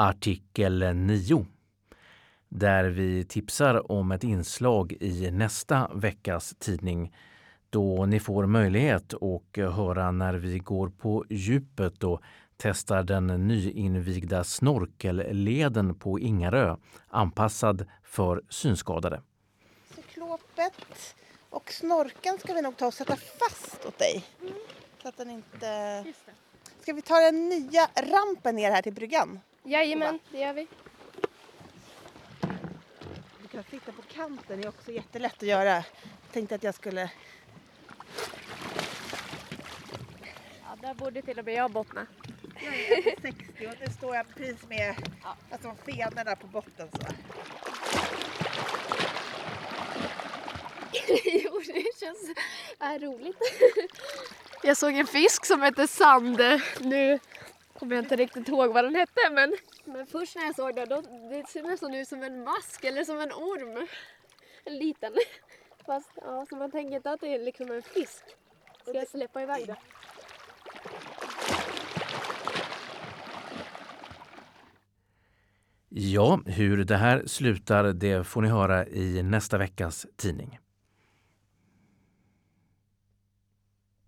artikel 9 där vi tipsar om ett inslag i nästa veckas tidning då ni får möjlighet att höra när vi går på djupet och testar den nyinvigda snorkelleden på Ingarö, anpassad för synskadade. Cyklopet och snorken ska vi nog ta och sätta fast åt dig. Så att den inte... Just det. Ska vi ta den nya rampen ner här till bryggan? Jajamän, det gör vi. Du kan sitta på kanten, det är också jättelätt att göra. Jag tänkte att jag skulle... Ja, där borde till och med jag bottna. Jag är 60 och nu står jag precis med fenorna på botten så. Jo, det känns roligt. Jag såg en fisk som hette sand. Nu kommer jag inte riktigt ihåg vad den hette, men först när jag såg det, då det ser nästan ut som en mask eller som en orm. En liten. Fast ja, så man tänker inte att det är liksom en fisk. Ska jag släppa iväg det? Ja, hur det här slutar det får ni höra i nästa veckas tidning.